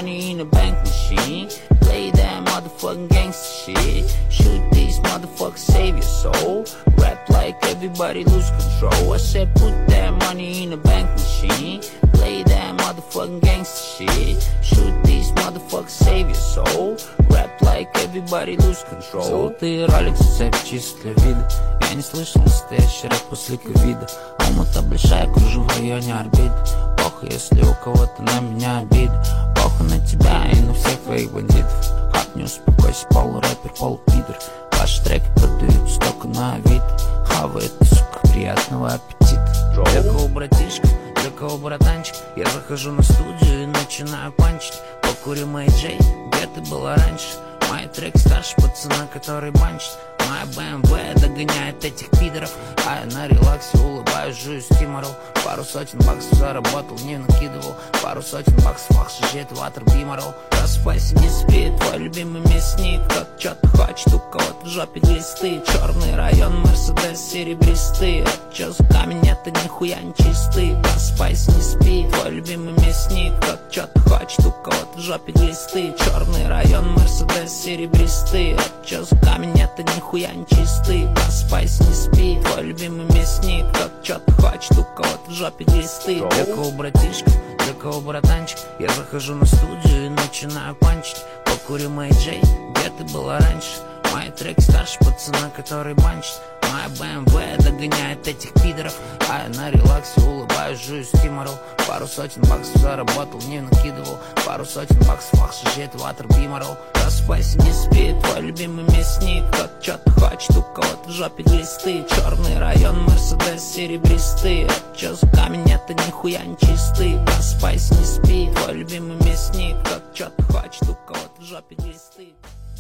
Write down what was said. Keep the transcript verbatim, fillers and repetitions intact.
money in a bank machine. Play that motherfucking gangster shit. Shoot these motherfuckers, save your soul. Rap like everybody lose control. I said put that money in a bank machine. Play that motherfucking gangster shit. Shoot these motherfuckers, save your soul. Rap like everybody lose control. Золотые роликсы, цепь чисто для вида. Я не слышал настоящий рэп после ковида. Алмата большая, кружу в районе орбиты. Похуй, если у кого-то на меня обида. Похуй на тебя и на всех твоих бандитов. Хап, не успокойся, полурэпер, полупидор. Ваши треки продаются только на Авито. Хавает, сука, приятного аппетита. Для кого братишка, для кого братанчик? Я захожу на студию и начинаю панчить. Покурю Мэй Джей, где ты была раньше? Мои треки старше пацана, который банчит. Моя бэ эм вэ догоняет этих пидоров. А я на релаксе улыбаюсь, жую стиморол. Пару сотен баксов заработал, не накидывал. Пару сотен баксов, ах, шажет ватер биморол. Просыпайся, не спи, твой любимый мясник. Как чё-то хочет, у кого-то в жопе глисты. Черный район, Мерседес серебристый. А чё за камень, это нихуя не чистый. Просыпайся, не спи, твой любимый мясник. Как чё-то хочет, у кого-то в жопе глисты. Черный район, Мерседес серебристый. А чё за камень, это нихуя не чистый. Просыпайся, не спи, твой любимый мясник. Как чё-то хочет, у кого-то в жопе глисты. Для кого братишка, для кого братанчик? Я захожу на студию и начинаю панчить. Покурю Мэй Джей, где ты была раньше? Мои треки старше пацана, который банчит. Моя бэ эм вэ догоняет этих пидоров. А я на релаксе улыбаюсь, жую стиморол. Пару сотен баксов заработал, не накидывал. Пару сотен баксов, ах, шажет ватер биморол. Просыпайся, не спи, твой любимый мясник. Как чё-то хочет, у кого-то в жопе глисты. Черный район, Мерседес серебристый. А чё за камень, это нихуя не чистый. Просыпайся, не спи, твой любимый мясник. Как чё-то хочет, у кого-то в жопе глисты.